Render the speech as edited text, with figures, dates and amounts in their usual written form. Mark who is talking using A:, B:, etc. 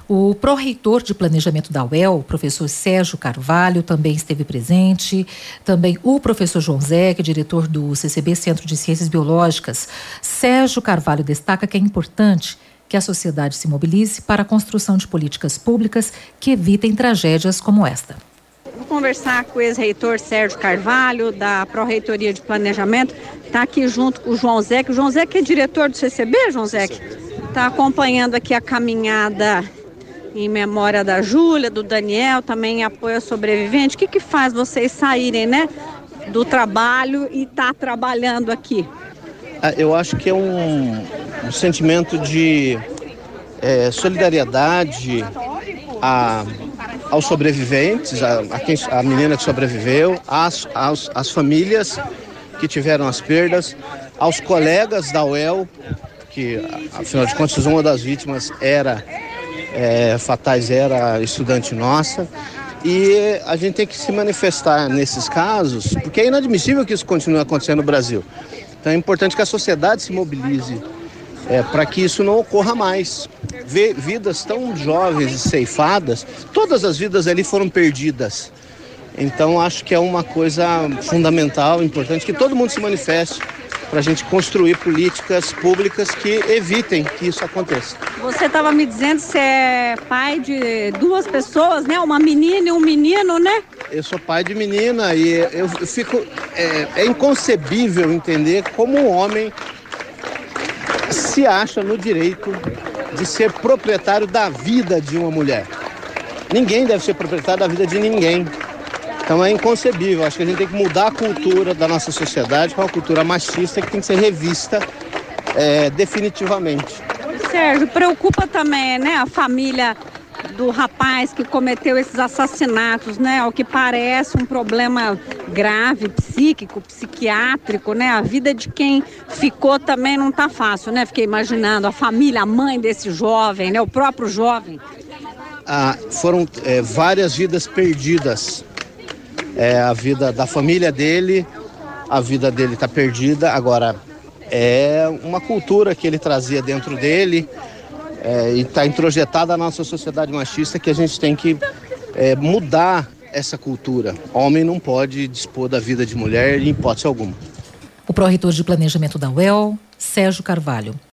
A: O pró-reitor de planejamento da UEL, o professor Sérgio Carvalho, também esteve presente. Também o professor João Zé, que é diretor do CCB, Centro de Ciências Biológicas. Sérgio Carvalho destaca que é importante que a sociedade se mobilize para a construção de políticas públicas que evitem tragédias como esta.
B: Vou conversar com o ex-reitor Sérgio Carvalho, da Pró-Reitoria de Planejamento. Está aqui junto com o João Zé, que o João Zé que é diretor do CCB, João Zé, está acompanhando aqui a caminhada em memória da Júlia, do Daniel, também em apoio ao sobrevivente. O que faz vocês saírem, do trabalho e estar trabalhando aqui?
C: Eu acho que é um sentimento de solidariedade aos sobreviventes, a menina que sobreviveu, às famílias que tiveram as perdas, aos colegas da UEL, que afinal de contas uma das vítimas fatais era estudante nossa. E a gente tem que se manifestar nesses casos, porque é inadmissível que isso continue acontecendo no Brasil. Então é importante que a sociedade se mobilize para que isso não ocorra mais. Ver vidas tão jovens e ceifadas, todas as vidas ali foram perdidas. Então acho que é uma coisa fundamental, importante, que todo mundo se manifeste para a gente construir políticas públicas que evitem que isso aconteça.
B: Você estava me dizendo que você é pai de duas pessoas, uma menina e um menino, né?
C: Eu sou pai de menina e eu fico... É inconcebível entender como um homem se acha no direito de ser proprietário da vida de uma mulher. Ninguém deve ser proprietário da vida de ninguém. Então é inconcebível. Acho que a gente tem que mudar a cultura da nossa sociedade para uma cultura machista que tem que ser revista definitivamente.
B: Sérgio, preocupa também, a família do rapaz que cometeu esses assassinatos, ao que parece um problema grave, psíquico, psiquiátrico, A vida de quem ficou também não está fácil, Fiquei imaginando a família, a mãe desse jovem, o próprio jovem.
C: Foram várias vidas perdidas. A vida da família dele, a vida dele está perdida. Agora, é uma cultura que ele trazia dentro dele e está introjetada na nossa sociedade machista que a gente tem que mudar essa cultura. Homem não pode dispor da vida de mulher em hipótese alguma.
A: O pró-reitor de planejamento da UEL, Sérgio Carvalho.